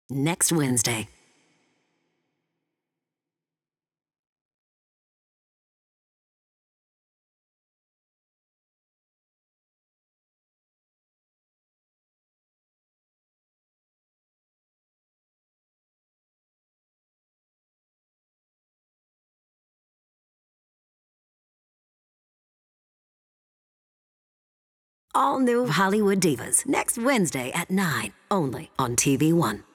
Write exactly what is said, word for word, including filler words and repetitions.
next Wednesday. All new Hollywood Divas, next Wednesday at nine, only on T V One.